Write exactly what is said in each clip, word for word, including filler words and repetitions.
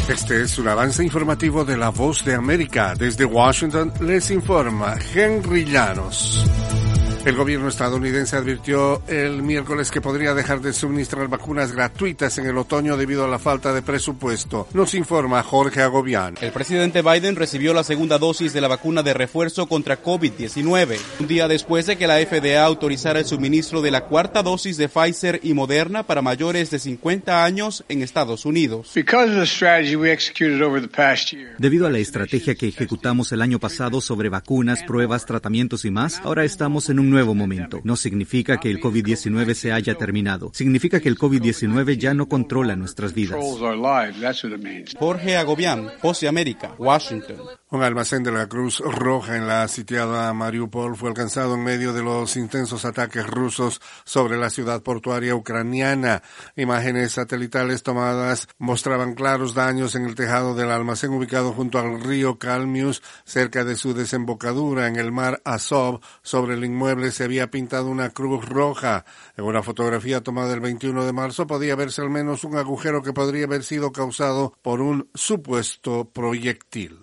Este es un avance informativo de La Voz de América. Desde Washington les informa Henry Llanos. El gobierno estadounidense advirtió el miércoles que podría dejar de suministrar vacunas gratuitas en el otoño debido a la falta de presupuesto. Nos informa Jorge Agobián. El presidente Biden recibió la segunda dosis de la vacuna de refuerzo contra COVID diecinueve, un día después de que la F D A autorizara el suministro de la cuarta dosis de Pfizer y Moderna para mayores de cincuenta años en Estados Unidos. Debido a la estrategia que ejecutamos el año pasado sobre vacunas, pruebas, tratamientos y más, ahora estamos en un nuevo momento. No significa que el COVID diecinueve se haya terminado. Significa que el COVID diecinueve ya no controla nuestras vidas. Jorge Agobián, Voz de América, Washington. Un almacén de la Cruz Roja en la sitiada Mariupol fue alcanzado en medio de los intensos ataques rusos sobre la ciudad portuaria ucraniana. Imágenes satelitales tomadas mostraban claros daños en el tejado del almacén ubicado junto al río Kalmius, cerca de su desembocadura en el mar Azov. Sobre el inmueble se había pintado una cruz roja. En una fotografía tomada el veintiuno de marzo podía verse al menos un agujero que podría haber sido causado por un supuesto proyectil.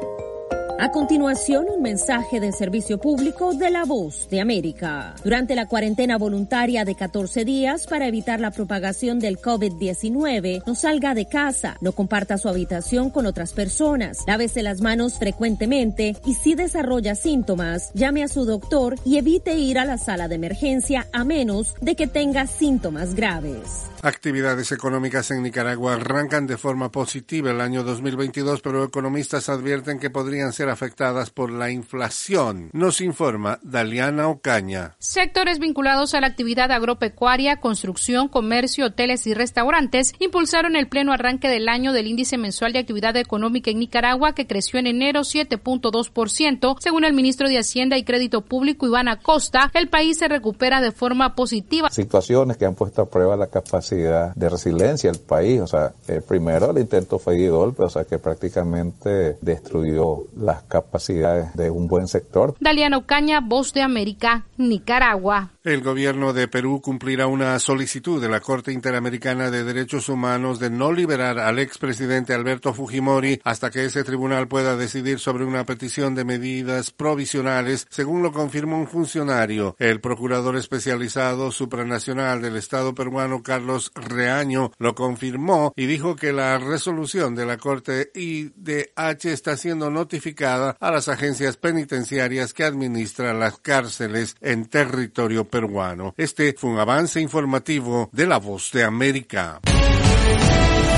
A continuación, un mensaje de servicio público de La Voz de América. Durante la cuarentena voluntaria de catorce días para evitar la propagación del COVID diecinueve, no salga de casa, no comparta su habitación con otras personas, lávese las manos frecuentemente y si desarrolla síntomas, llame a su doctor y evite ir a la sala de emergencia a menos de que tenga síntomas graves. Actividades económicas en Nicaragua arrancan de forma positiva el año dos mil veintidós, pero economistas advierten que podrían ser afectadas por la inflación. Nos informa Daliana Ocaña. Sectores vinculados a la actividad agropecuaria, construcción, comercio, hoteles y restaurantes impulsaron el pleno arranque del año del índice mensual de actividad económica en Nicaragua, que creció en enero siete punto dos por ciento. Según el ministro de Hacienda y Crédito Público, Iván Acosta, el país se recupera de forma positiva. Situaciones que han puesto a prueba la capacidad de resiliencia del país. O sea, eh, primero el intento fallidor, o sea, que prácticamente destruyó las capacidades de un buen sector. Daliana Ocaña, Voz de América, Nicaragua. El gobierno de Perú cumplirá una solicitud de la Corte Interamericana de Derechos Humanos de no liberar al expresidente Alberto Fujimori hasta que ese tribunal pueda decidir sobre una petición de medidas provisionales, según lo confirmó un funcionario. El procurador especializado supranacional del Estado peruano, Carlos Reaño, lo confirmó y dijo que la resolución de la Corte I D H está siendo notificada a las agencias penitenciarias que administran las cárceles en territorio peruano. Este fue un avance informativo de La Voz de América.